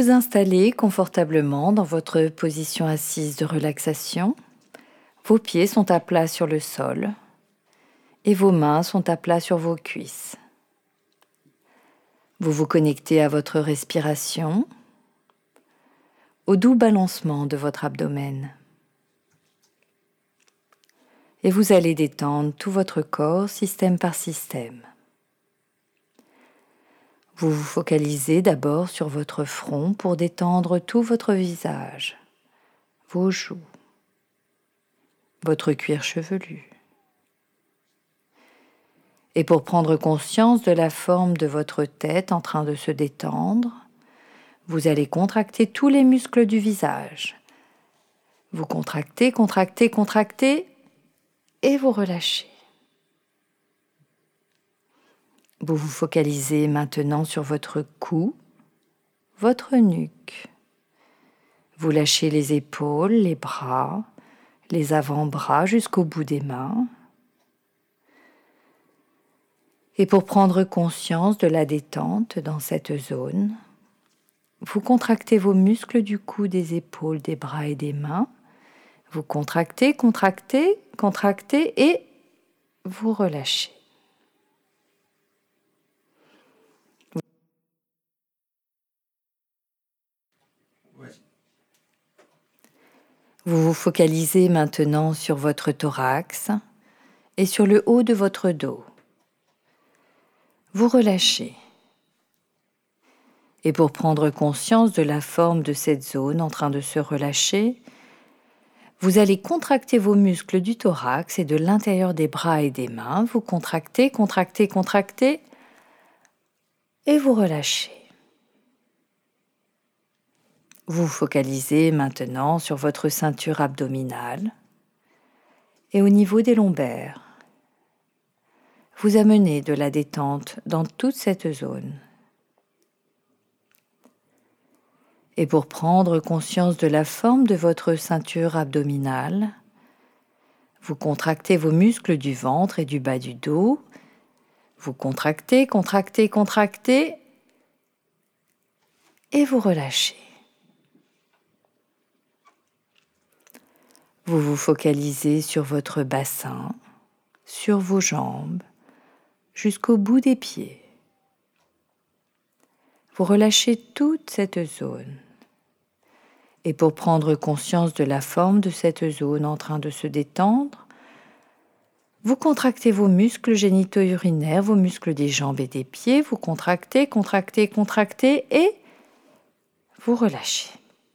vous installez confortablement dans votre position assise de relaxation. Vos pieds sont à plat sur le sol et vos mains sont à plat sur vos cuisses. Vous vous connectez à votre respiration, au doux balancement de votre abdomen. Et vous allez détendre tout votre corps, système par système. Vous vous focalisez d'abord sur votre front pour détendre tout votre visage, vos joues, votre cuir chevelu. Et pour prendre conscience de la forme de votre tête en train de se détendre, vous allez contracter tous les muscles du visage. Vous contractez, contractez, contractez et vous relâchez. Vous vous focalisez maintenant sur votre cou, votre nuque. Vous lâchez les épaules, les bras, les avant-bras jusqu'au bout des mains. Et pour prendre conscience de la détente dans cette zone, vous contractez vos muscles du cou, des épaules, des bras et des mains. Vous contractez, contractez, contractez et vous relâchez. Vous vous focalisez maintenant sur votre thorax et sur le haut de votre dos. Vous relâchez. Et pour prendre conscience de la forme de cette zone en train de se relâcher, vous allez contracter vos muscles du thorax et de l'intérieur des bras et des mains. Vous contractez, contractez, contractez et vous relâchez. Vous vous focalisez maintenant sur votre ceinture abdominale et au niveau des lombaires. Vous amenez de la détente dans toute cette zone. Et pour prendre conscience de la forme de votre ceinture abdominale, vous contractez vos muscles du ventre et du bas du dos. Vous contractez, contractez, contractez et vous relâchez. Vous vous focalisez sur votre bassin, sur vos jambes, jusqu'au bout des pieds. Vous relâchez toute cette zone. Et pour prendre conscience de la forme de cette zone en train de se détendre, vous contractez vos muscles génito-urinaires, vos muscles des jambes et des pieds. Vous contractez, contractez, contractez et vous relâchez.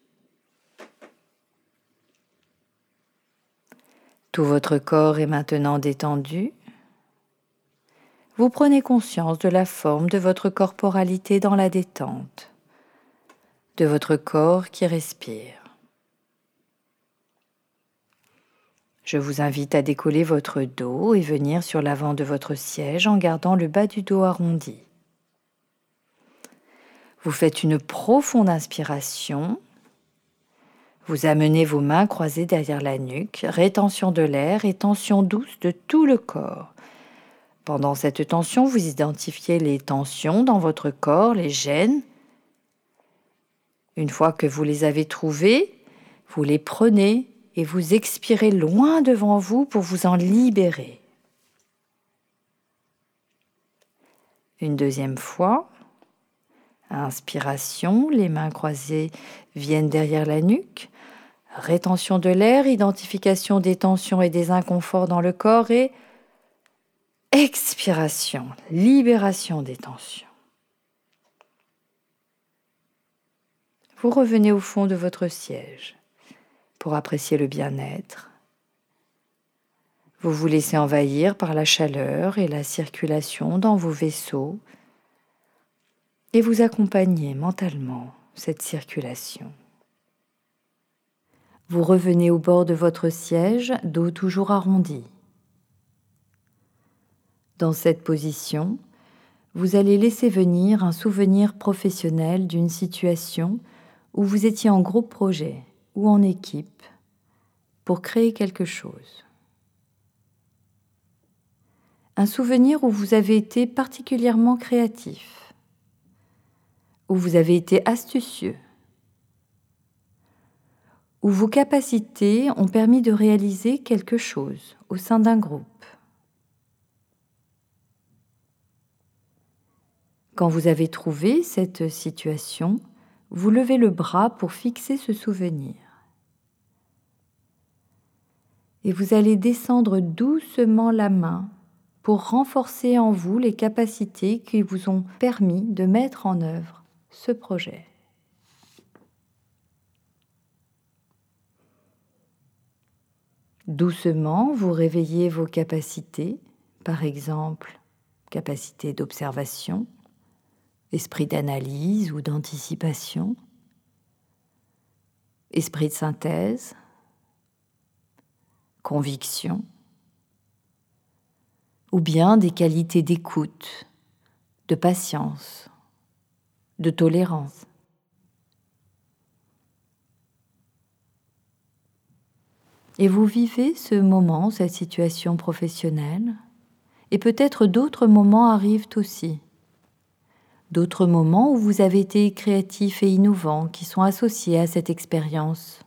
Tout votre corps est maintenant détendu. Vous prenez conscience de la forme de votre corporalité dans la détente, de votre corps qui respire. Je vous invite à décoller votre dos et venir sur l'avant de votre siège en gardant le bas du dos arrondi. Vous faites une profonde inspiration. Vous amenez vos mains croisées derrière la nuque, rétention de l'air et tension douce de tout le corps. Pendant cette tension, vous identifiez les tensions dans votre corps, les gênes. Une fois que vous les avez trouvées, vous les prenez et vous expirez loin devant vous pour vous en libérer. Une deuxième fois, inspiration, les mains croisées viennent derrière la nuque. Rétention de l'air, identification des tensions et des inconforts dans le corps et expiration, libération des tensions. Vous revenez au fond de votre siège pour apprécier le bien-être. Vous vous laissez envahir par la chaleur et la circulation dans vos vaisseaux et vous accompagnez mentalement cette circulation. Vous revenez au bord de votre siège, dos toujours arrondi. Dans cette position, vous allez laisser venir un souvenir professionnel d'une situation où vous étiez en groupe projet ou en équipe pour créer quelque chose. Un souvenir où vous avez été particulièrement créatif, où vous avez été astucieux où vos capacités ont permis de réaliser quelque chose au sein d'un groupe. Quand vous avez trouvé cette situation, vous levez le bras pour fixer ce souvenir. Et vous allez descendre doucement la main pour renforcer en vous les capacités qui vous ont permis de mettre en œuvre ce projet. Doucement, vous réveillez vos capacités, par exemple, capacité d'observation, esprit d'analyse ou d'anticipation, esprit de synthèse, conviction, ou bien des qualités d'écoute, de patience, de tolérance. Et vous vivez ce moment, cette situation professionnelle, et peut-être d'autres moments arrivent aussi. D'autres moments où vous avez été créatif et innovant qui sont associés à cette expérience.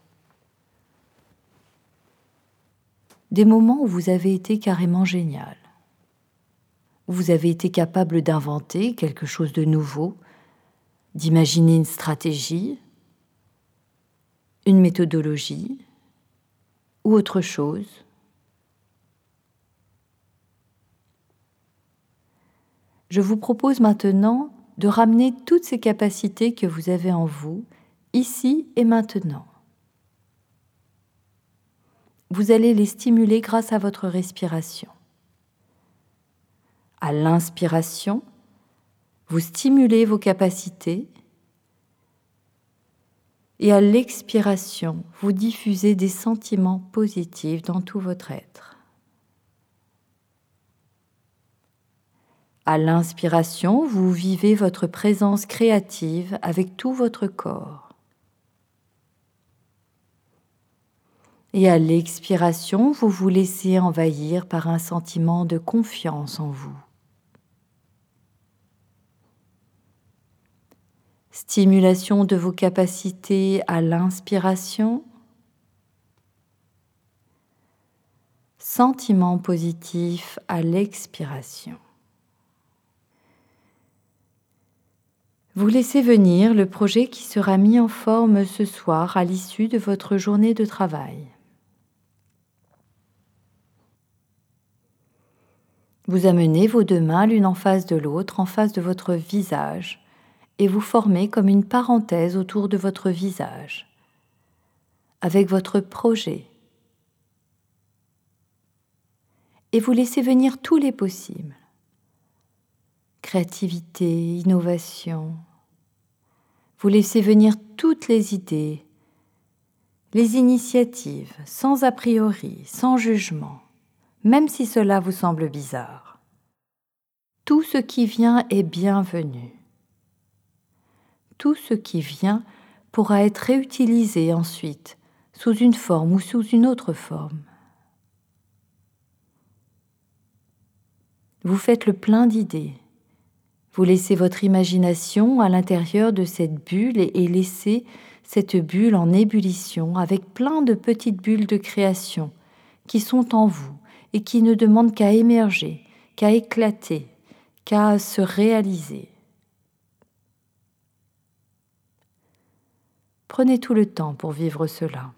Des moments où vous avez été carrément génial. Où vous avez été capable d'inventer quelque chose de nouveau, d'imaginer une stratégie, une méthodologie ou autre chose. Je vous propose maintenant de ramener toutes ces capacités que vous avez en vous, ici et maintenant. Vous allez les stimuler grâce à votre respiration. À l'inspiration, vous stimulez vos capacités et à l'expiration, vous diffusez des sentiments positifs dans tout votre être. À l'inspiration, vous vivez votre présence créative avec tout votre corps. Et à l'expiration, vous vous laissez envahir par un sentiment de confiance en vous. Stimulation de vos capacités à l'inspiration. Sentiment positif à l'expiration. Vous laissez venir le projet qui sera mis en forme ce soir à l'issue de votre journée de travail. Vous amenez vos deux mains l'une en face de l'autre, en face de votre visage, et vous formez comme une parenthèse autour de votre visage, avec votre projet. Et vous laissez venir tous les possibles. Créativité, innovation. Vous laissez venir toutes les idées, les initiatives, sans a priori, sans jugement, même si cela vous semble bizarre. Tout ce qui vient est bienvenu. Tout ce qui vient pourra être réutilisé ensuite, sous une forme ou sous une autre forme. Vous faites le plein d'idées. Vous laissez votre imagination à l'intérieur de cette bulle et laissez cette bulle en ébullition avec plein de petites bulles de création qui sont en vous et qui ne demandent qu'à émerger, qu'à éclater, qu'à se réaliser. Prenez tout le temps pour vivre cela.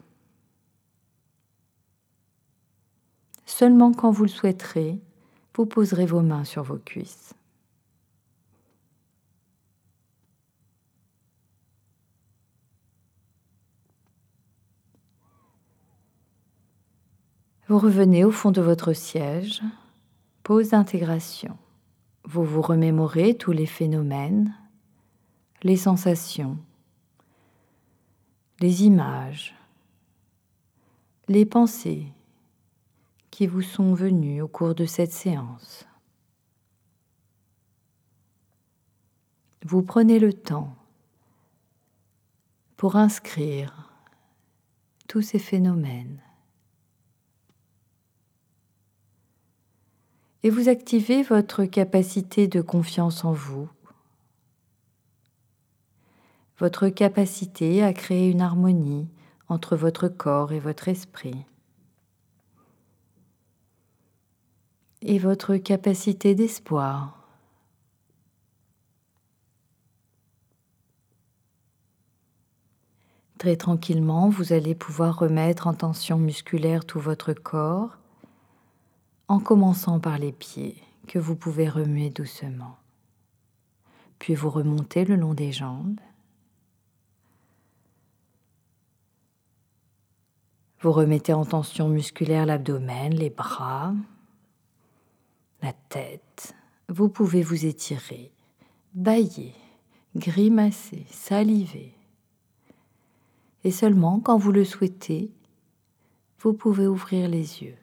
Seulement quand vous le souhaiterez, vous poserez vos mains sur vos cuisses. Vous revenez au fond de votre siège, pause d'intégration. Vous vous remémorez tous les phénomènes, les sensations, les images, les pensées qui vous sont venues au cours de cette séance. Vous prenez le temps pour inscrire tous ces phénomènes. Et vous activez votre capacité de confiance en vous, votre capacité à créer une harmonie entre votre corps et votre esprit, et votre capacité d'espoir. Très tranquillement, vous allez pouvoir remettre en tension musculaire tout votre corps, en commençant par les pieds, que vous pouvez remuer doucement. Puis vous remontez le long des jambes. Vous remettez en tension musculaire l'abdomen, les bras, la tête. Vous pouvez vous étirer, bâiller, grimacer, saliver. Et seulement quand vous le souhaitez, vous pouvez ouvrir les yeux.